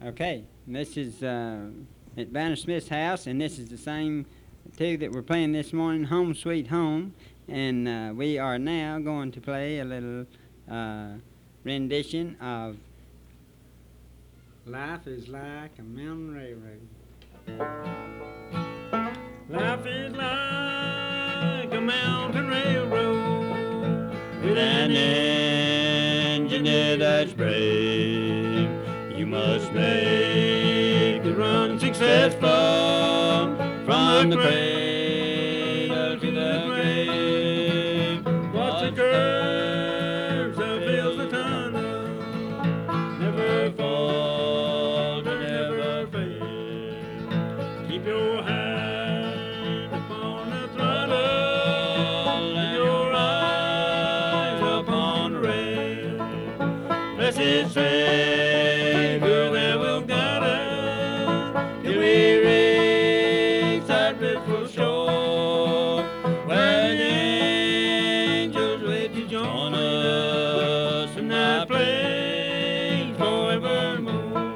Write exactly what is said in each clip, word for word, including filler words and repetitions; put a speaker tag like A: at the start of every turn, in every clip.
A: Okay, this is uh, at Banner Smith's house, and this is the same two that we're playing this morning, Home Sweet Home. And uh, we are now going to play a little uh, rendition of Life is Like a Mountain Railroad.
B: Life is like a mountain railroad with an engineer that's brave. You must make it run successful from the cradle to the grave. Watch the curves that fills the tunnel, never falter, never fail. Keep your hand upon the throttle and your eyes upon the rail. Blessed Savior that will guide us till we reach that blissful shore, where the angels wait to join us in that place forevermore.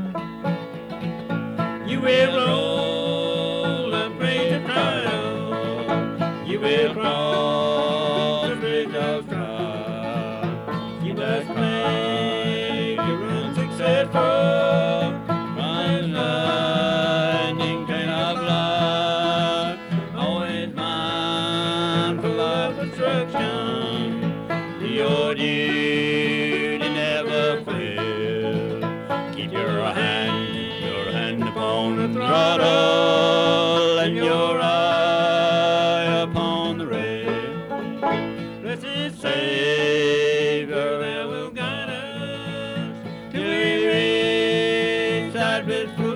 B: You will roll the bridge of trial, you will cross the bridge of trial. You must make your run successful, run lightning train of life, always mindful of instruction. Your duty never fail. Keep your hand, your hand upon the throttle and your eye upon the rail. Blessed Savior that will guide us till we reach that blissful